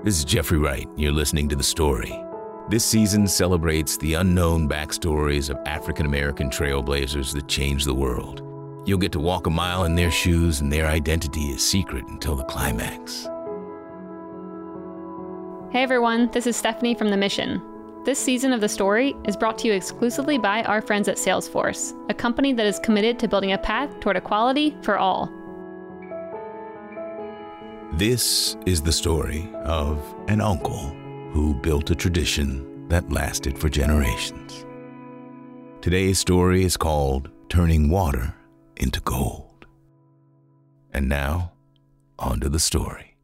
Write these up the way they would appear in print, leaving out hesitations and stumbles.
This is Jeffrey Wright. You're listening to The Story. This season celebrates the unknown backstories of African-American trailblazers that changed the world. You'll get to walk a mile in their shoes, and their identity is secret until the climax. Hey everyone, this is Stephanie from The Mission. This season of The Story is brought to you exclusively by our friends at Salesforce, a company that is committed to building a path toward equality for all. This is the story of an uncle who built a tradition that lasted for generations. Today's story is called Turning Water into Gold. And now, on to the story.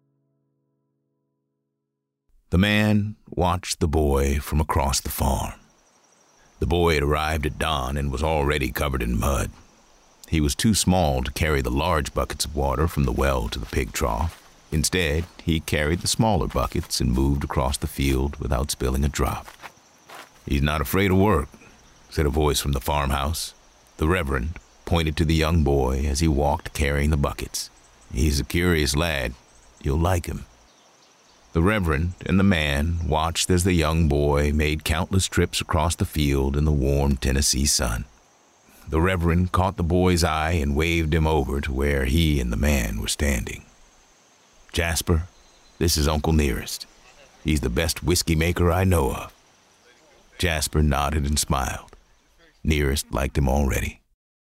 The man watched the boy from across the farm. The boy had arrived at dawn and was already covered in mud. He was too small to carry the large buckets of water from the well to the pig trough. Instead, he carried the smaller buckets and moved across the field without spilling a drop. "He's not afraid of work," said a voice from the farmhouse. The Reverend pointed to the young boy as he walked carrying the buckets. "He's a curious lad. You'll like him." The Reverend and the man watched as the young boy made countless trips across the field in the warm Tennessee sun. The Reverend caught the boy's eye and waved him over to where he and the man were standing. "Jasper, this is Uncle Nearest. He's the best whiskey maker I know of." Jasper nodded and smiled. Nearest liked him already.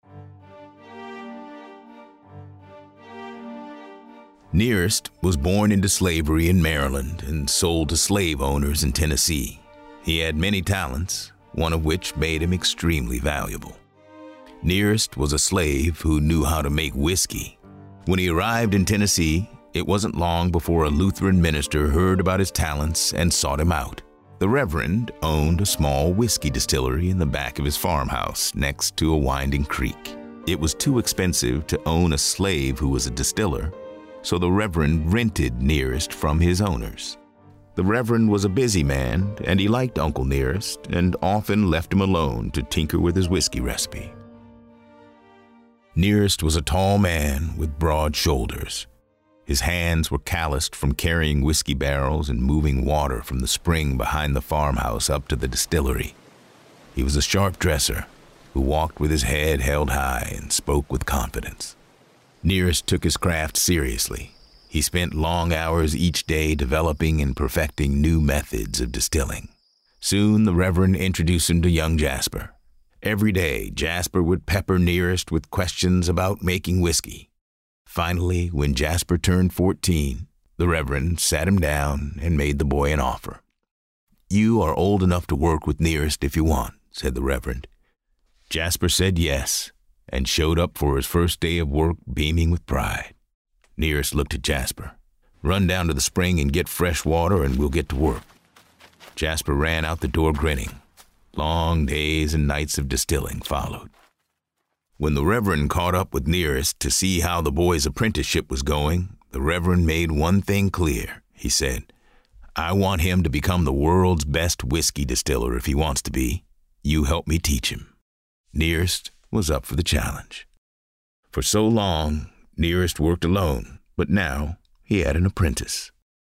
Nearest was born into slavery in Maryland and sold to slave owners in Tennessee. He had many talents, one of which made him extremely valuable. Nearest was a slave who knew how to make whiskey. When he arrived in Tennessee, it wasn't long before a Lutheran minister heard about his talents and sought him out. The Reverend owned a small whiskey distillery in the back of his farmhouse next to a winding creek. It was too expensive to own a slave who was a distiller, so the Reverend rented Nearest from his owners. The Reverend was a busy man, and he liked Uncle Nearest and often left him alone to tinker with his whiskey recipe. Nearest was a tall man with broad shoulders. His hands were calloused from carrying whiskey barrels and moving water from the spring behind the farmhouse up to the distillery. He was a sharp dresser who walked with his head held high and spoke with confidence. Nearest took his craft seriously. He spent long hours each day developing and perfecting new methods of distilling. Soon the Reverend introduced him to young Jasper. Every day, Jasper would pepper Nearest with questions about making whiskey. Finally, when Jasper turned 14, the Reverend sat him down and made the boy an offer. "You are old enough to work with Nearest if you want," said the Reverend. Jasper said yes, and showed up for his first day of work beaming with pride. Nearest looked at Jasper. "Run down to the spring and get fresh water and we'll get to work." Jasper ran out the door grinning. Long days and nights of distilling followed. When the Reverend caught up with Nearest to see how the boy's apprenticeship was going, the Reverend made one thing clear. He said, "I want him to become the world's best whiskey distiller if he wants to be. You help me teach him." Nearest was up for the challenge. For so long, Nearest worked alone, but now he had an apprentice.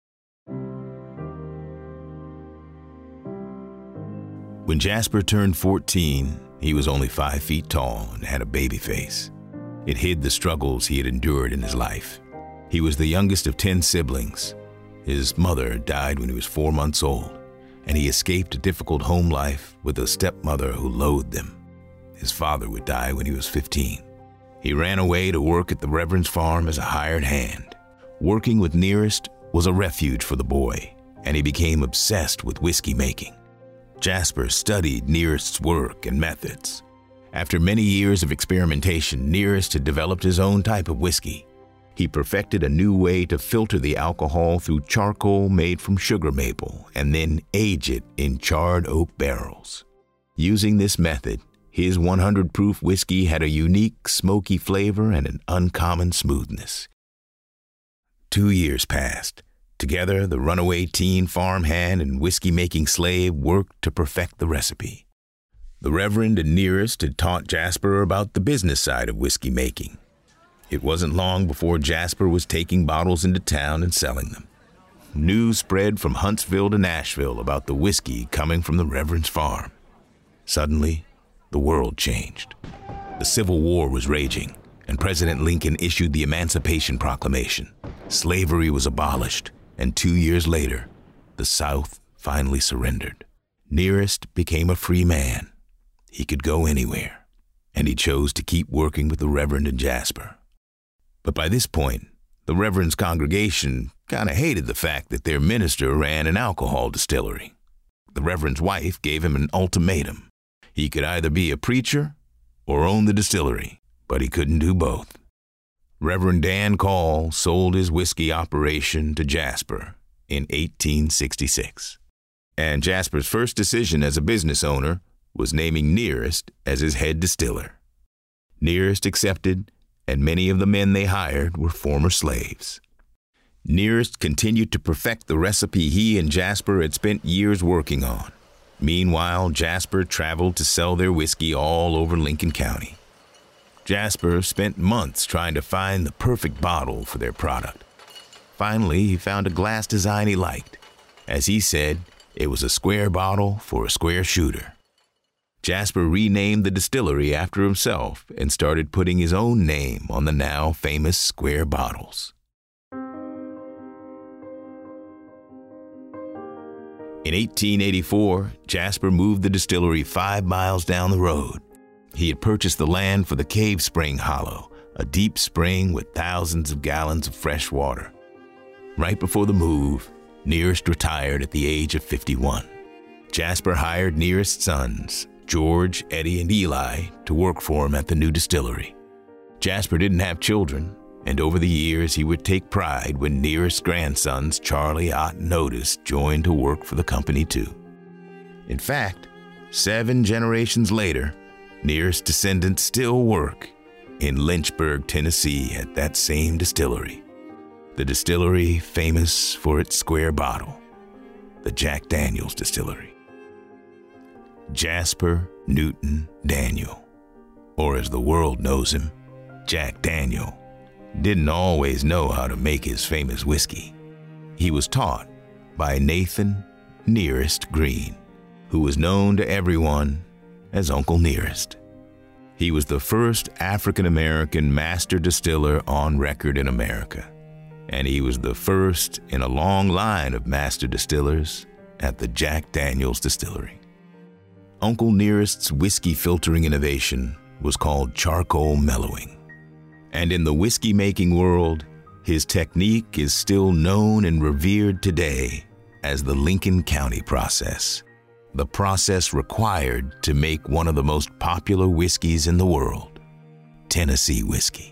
When Jasper turned 14, he was only 5 feet tall and had a baby face. It hid the struggles he had endured in his life. He was the youngest of 10 siblings. His mother died when he was 4 months old, and he escaped a difficult home life with a stepmother who loathed him. His father would die when he was 15. He ran away to work at the Reverend's farm as a hired hand. Working with Nearest was a refuge for the boy, and he became obsessed with whiskey making. Jasper studied Nearest's work and methods. After many years of experimentation, Nearest had developed his own type of whiskey. He perfected a new way to filter the alcohol through charcoal made from sugar maple and then age it in charred oak barrels. Using this method, his 100 proof whiskey had a unique smoky flavor and an uncommon smoothness. 2 years passed. Together, the runaway teen farmhand and whiskey-making slave worked to perfect the recipe. The Reverend and Nearest had taught Jasper about the business side of whiskey making. It wasn't long before Jasper was taking bottles into town and selling them. news spread from Huntsville to Nashville about the whiskey coming from the Reverend's farm. Suddenly, the world changed. The Civil War was raging, and President Lincoln issued the Emancipation Proclamation. Slavery was abolished, and 2 years later, the South finally surrendered. Nearest became a free man. He could go anywhere, and he chose to keep working with the Reverend and Jasper. But by this point, the Reverend's congregation kind of hated the fact that their minister ran an alcohol distillery. The Reverend's wife gave him an ultimatum. He could either be a preacher or own the distillery, but he couldn't do both. Reverend Dan Call sold his whiskey operation to Jasper in 1866. And Jasper's first decision as a business owner was naming Nearest as his head distiller. Nearest accepted, and many of the men they hired were former slaves. Nearest continued to perfect the recipe he and Jasper had spent years working on. Meanwhile, Jasper traveled to sell their whiskey all over Lincoln County. Jasper spent months trying to find the perfect bottle for their product. Finally, he found a glass design he liked. As he said, it was a square bottle for a square shooter. Jasper renamed the distillery after himself and started putting his own name on the now famous square bottles. In 1884, Jasper moved the distillery 5 miles down the road. He had purchased the land for the Cave Spring Hollow, a deep spring with thousands of gallons of fresh water. Right before the move, Nearest retired at the age of 51. Jasper hired Nearest's sons, George, Eddie, and Eli, to work for him at the new distillery. Jasper didn't have children, and over the years he would take pride when Nearest's grandsons, Charlie, Ott, and Otis, joined to work for the company too. In fact, 7 generations later, Nearest's descendants still work in Lynchburg, Tennessee at that same distillery. The distillery famous for its square bottle, the Jack Daniel's Distillery. Jasper Newton Daniel, or as the world knows him, Jack Daniel, didn't always know how to make his famous whiskey. He was taught by Nathan Nearest Green, who was known to everyone as Uncle Nearest. He was the first African-American master distiller on record in America, and he was the first in a long line of master distillers at the Jack Daniel's Distillery. Uncle Nearest's whiskey filtering innovation was called charcoal mellowing. And in the whiskey-making world, his technique is still known and revered today as the Lincoln County process, the process required to make one of the most popular whiskeys in the world, Tennessee whiskey.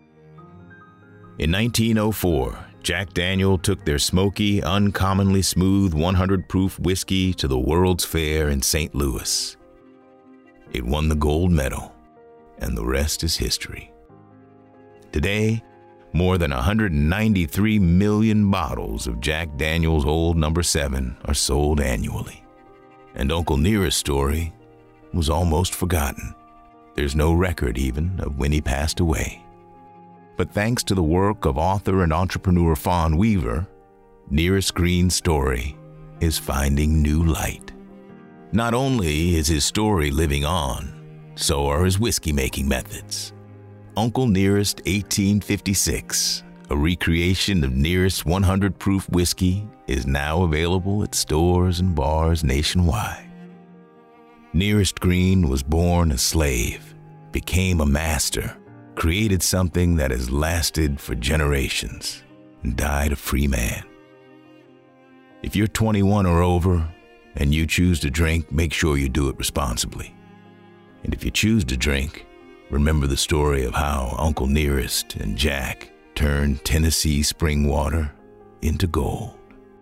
In 1904, Jack Daniel took their smoky, uncommonly smooth 100-proof whiskey to the World's Fair in St. Louis. It won the gold medal, and the rest is history. Today, more than 193 million bottles of Jack Daniel's Old No. 7 are sold annually. And Uncle Nearest's story was almost forgotten. There's no record even of when he passed away. But thanks to the work of author and entrepreneur Fawn Weaver, Nearest Green's story is finding new light. Not only is his story living on, so are his whiskey-making methods. Uncle Nearest 1856, a recreation of Nearest's 100-proof whiskey, is now available at stores and bars nationwide. Nearest Green was born a slave, became a master, created something that has lasted for generations, and died a free man. If you're 21 or over and you choose to drink, make sure you do it responsibly. And if you choose to drink, remember the story of how Uncle Nearest and Jack turned Tennessee spring water into gold.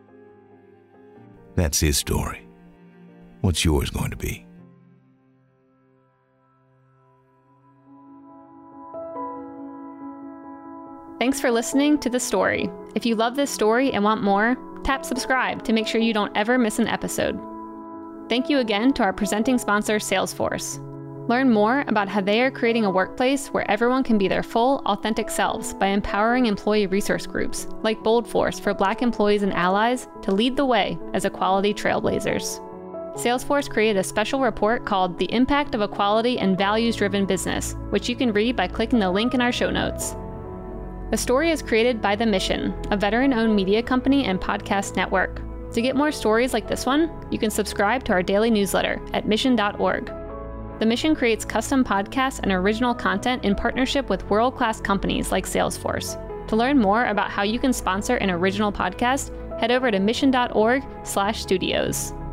That's his story. What's yours going to be? Thanks for listening to The Story. If you love this story and want more, tap subscribe to make sure you don't ever miss an episode. Thank you again to our presenting sponsor, Salesforce. Learn more about how they are creating a workplace where everyone can be their full, authentic selves by empowering employee resource groups like Bold Force for Black employees and allies to lead the way as equality trailblazers. Salesforce created a special report called The Impact of Equality and Values-Driven Business, which you can read by clicking the link in our show notes. The story is created by The Mission, a veteran-owned media company and podcast network. To get more stories like this one, you can subscribe to our daily newsletter at mission.org. The Mission creates custom podcasts and original content in partnership with world-class companies like Salesforce. To learn more about how you can sponsor an original podcast, head over to mission.org/studios.